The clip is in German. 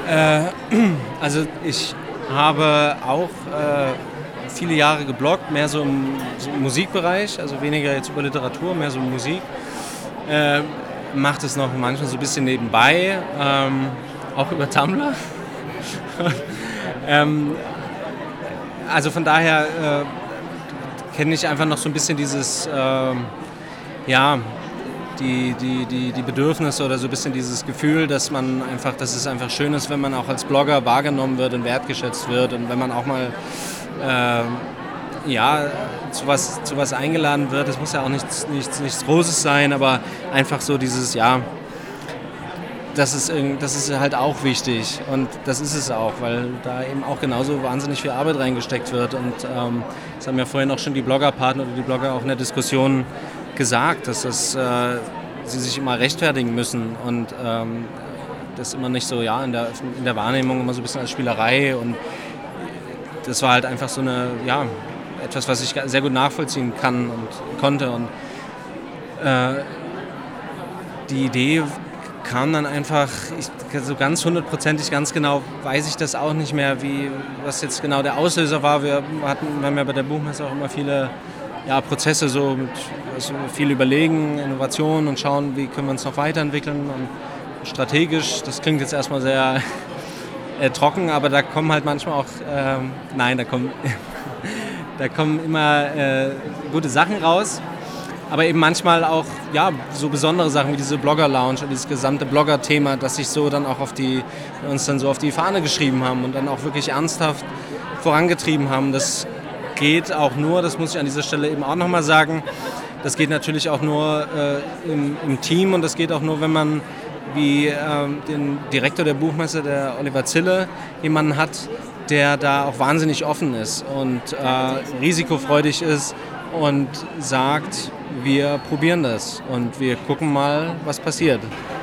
Äh, also ich habe auch viele Jahre gebloggt, mehr so im Musikbereich, also weniger jetzt über Literatur, mehr so Musik. Macht es noch manchmal so ein bisschen nebenbei, auch über Tumblr. ähm, also von daher kenne ich einfach noch so ein bisschen dieses, ja, die Bedürfnisse oder so ein bisschen dieses Gefühl, dass es einfach schön ist, wenn man auch als Blogger wahrgenommen wird und wertgeschätzt wird und wenn man auch mal ja, zu was eingeladen wird. Es muss ja auch nichts Großes sein, aber einfach so dieses, ja, das ist halt auch wichtig und das ist es auch, weil da eben auch genauso wahnsinnig viel Arbeit reingesteckt wird und das haben ja vorhin auch schon die Bloggerpartner oder die Blogger auch in der Diskussion gesagt, dass sie sich immer rechtfertigen müssen und das immer nicht so, ja, in der Wahrnehmung immer so ein bisschen als Spielerei und das war halt einfach so etwas, was ich sehr gut nachvollziehen kann und konnte und die Idee kam dann einfach, so ganz hundertprozentig, ganz genau weiß ich das auch nicht mehr, was jetzt genau der Auslöser war. Wir haben ja bei der Buchmesse auch immer viele Prozesse, also viel überlegen, Innovationen und schauen, wie können wir uns noch weiterentwickeln und strategisch. Das klingt jetzt erstmal sehr trocken, aber da kommen halt manchmal auch, da kommen immer gute Sachen raus. Aber eben manchmal auch so besondere Sachen wie diese Blogger-Lounge und dieses gesamte Blogger-Thema, das sich so dann auch uns dann so auf die Fahne geschrieben haben und dann auch wirklich ernsthaft vorangetrieben haben. Das geht auch nur, das muss ich an dieser Stelle eben auch nochmal sagen, das geht natürlich auch nur im Team und das geht auch nur, wenn man wie den Direktor der Buchmesse, der Oliver Zille, jemanden hat, der da auch wahnsinnig offen ist und risikofreudig ist und sagt, wir probieren das und wir gucken mal, was passiert.